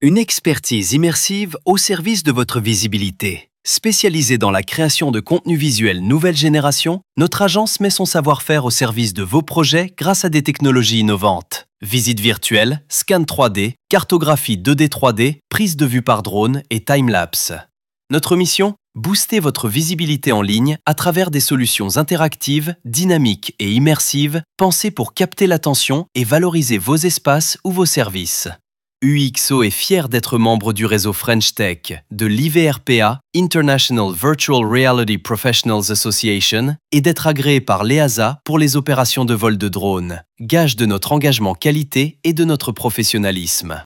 Une expertise immersive au service de votre visibilité. Spécialisée dans la création de contenus visuels nouvelle génération, notre agence met son savoir-faire au service de vos projets grâce à des technologies innovantes. Visites virtuelles, scan 3D, cartographie 2D 3D, prise de vue par drone et time-lapse. Notre mission ? Booster votre visibilité en ligne à travers des solutions interactives, dynamiques et immersives pensées pour capter l'attention et valoriser vos espaces ou vos services. UXO est fier d'être membre du réseau French Tech, de l'IVRPA, International Virtual Reality Professionals Association, et d'être agréé par l'EASA pour les opérations de vol de drone, gage de notre engagement qualité et de notre professionnalisme.